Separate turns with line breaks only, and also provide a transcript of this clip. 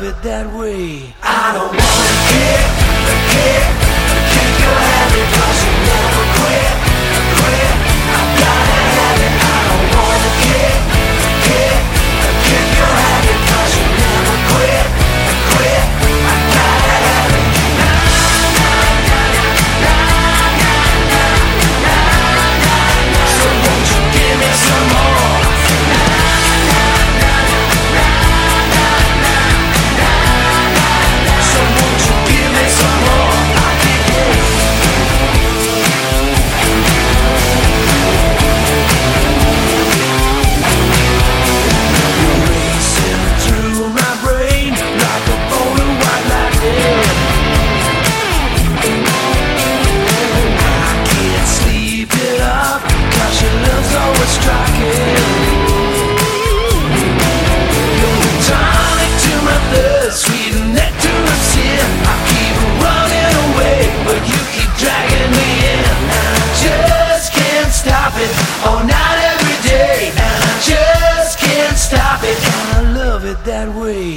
love it that way.
I don't wanna kick your habit, 'cause you never quit. I gotta have it. I don't wanna kick your habit, 'cause you never quit. I gotta have it. So won't you give me some more? So won't you give me some more? I'll give it. You're racing through my brain like a bolt of white lightning. I can't sleep it off, 'cause your love's always striking. You're the tonic to my thirst, sweet nectar of sin. I keep running away, but you keep dragging me in. And I just can't stop it, all night every day. And I just can't stop it,
I love it that way.